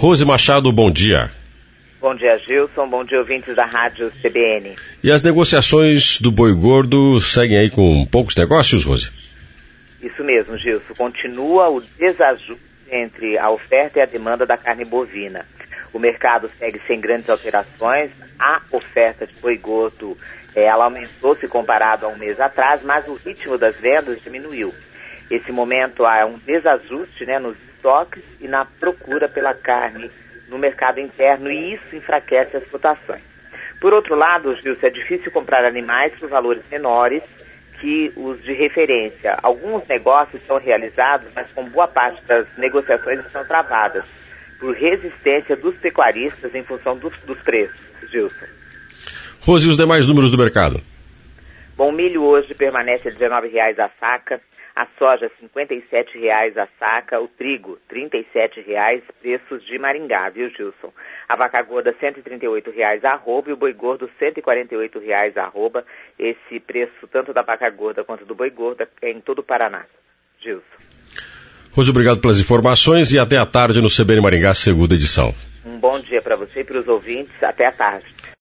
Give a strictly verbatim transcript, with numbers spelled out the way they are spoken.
Rose Machado, bom dia. Bom dia, Gilson. Bom dia, ouvintes da Rádio C B N. E as negociações do boi gordo seguem aí com poucos negócios, Rose? Isso mesmo, Gilson. Continua o desajuste entre a oferta e a demanda da carne bovina. O mercado segue sem grandes alterações. A oferta de boi gordo, eh, ela aumentou se comparado a um mês atrás, mas o ritmo das vendas diminuiu. Esse momento há um desajuste, né, nos estoques e na procura pela carne no mercado interno, e isso enfraquece as cotações. Por outro lado, Gilson, é difícil comprar animais por valores menores que os de referência. Alguns negócios são realizados, mas com boa parte das negociações estão travadas por resistência dos pecuaristas em função dos, dos preços, Gilson. Rose, e os demais números do mercado? Bom, o milho hoje permanece a dezenove reais a saca, a soja cinquenta e sete reais a saca, o trigo trinta e sete reais, preços de Maringá, viu, Gilson? A vaca gorda cento e trinta e oito reais a arroba e o boi gordo cento e quarenta e oito reais a arroba. Esse preço tanto da vaca gorda quanto do boi gordo é em todo o Paraná, Gilson. Rose, obrigado pelas informações e até à tarde no C B N Maringá, segunda edição. Um bom dia para você e para os ouvintes. Até à tarde.